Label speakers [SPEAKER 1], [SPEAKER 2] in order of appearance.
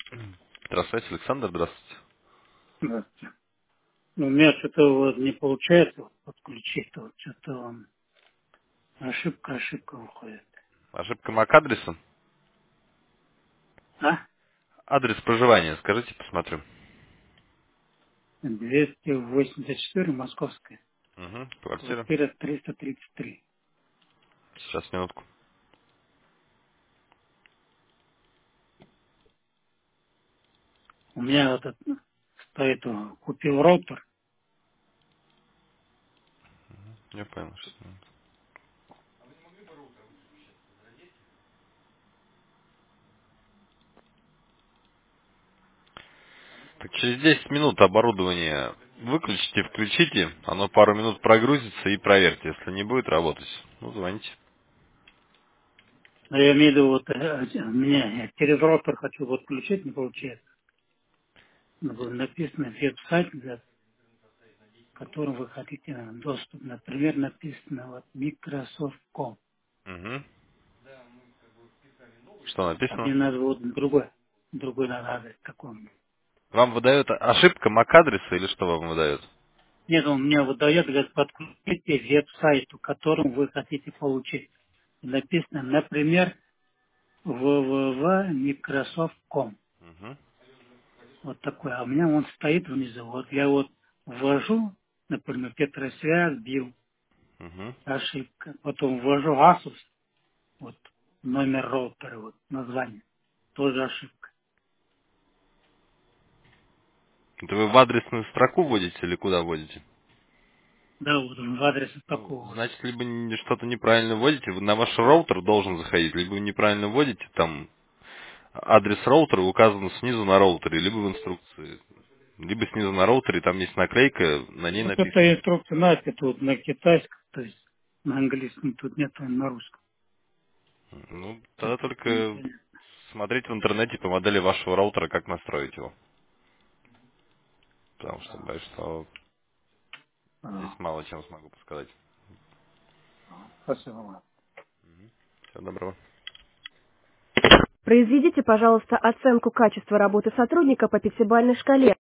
[SPEAKER 1] Здравствуйте, Александр, здравствуйте.
[SPEAKER 2] Да. У меня что-то вот не получается вот подключить, вот что-то ошибка выходит.
[SPEAKER 1] Ошибка MAC-адреса?
[SPEAKER 2] А?
[SPEAKER 1] Адрес проживания, скажите, посмотрю.
[SPEAKER 2] 284 Московская.
[SPEAKER 1] Угу, квартира.
[SPEAKER 2] Квартира 333.
[SPEAKER 1] Сейчас, минутку.
[SPEAKER 2] У меня вот этот стоит, купил роутер.
[SPEAKER 1] Я понял. Сейчас, минутку. Так, через 10 минут оборудование выключите, включите. Оно пару минут прогрузится и проверьте. Если не будет работать, ну, звоните.
[SPEAKER 2] Но я имею в виду, вот у меня я через роутер хочу вот включить, не получается. Ну, вот написано веб-сайт, для которого вы хотите доступ. Например, написано вот Microsoft.com.
[SPEAKER 1] Угу. Что
[SPEAKER 2] А
[SPEAKER 1] написано?
[SPEAKER 2] мне надо вот другой надо адрес такой.
[SPEAKER 1] Вам выдает ошибка MAC-адреса или что вам выдает?
[SPEAKER 2] Нет, он мне выдает, говорит, подключите веб-сайту, которым вы хотите получить. И написано, например, www.microsoft.com.
[SPEAKER 1] Угу.
[SPEAKER 2] Вот такой. А у меня он стоит внизу. Вот я вот ввожу, например, Петросвязь, бил,
[SPEAKER 1] Угу.
[SPEAKER 2] ошибка. Потом ввожу Asus, вот номер роутера, вот название, тоже ошибка.
[SPEAKER 1] Это вы в адресную строку вводите или куда вводите?
[SPEAKER 2] Да, вот он в адресе
[SPEAKER 1] Ну,
[SPEAKER 2] такого вот.
[SPEAKER 1] значит, либо что-то неправильно вводите, на ваш роутер должен заходить, либо вы неправильно вводите, там адрес роутера указан снизу на роутере, либо в инструкции. Либо снизу на роутере, там есть наклейка, на ней
[SPEAKER 2] Вот эта
[SPEAKER 1] написано.
[SPEAKER 2] инструкция, знаете, тут на китайском, то есть на английском, тут нет на русском.
[SPEAKER 1] Ну, тогда
[SPEAKER 2] Это
[SPEAKER 1] только смотреть в интернете по модели вашего роутера, как настроить его. Потому что боюсь, что здесь мало чем смогу подсказать.
[SPEAKER 2] спасибо вам.
[SPEAKER 1] Всего доброго.
[SPEAKER 3] Произведите, пожалуйста, оценку качества работы сотрудника по пятибалльной шкале.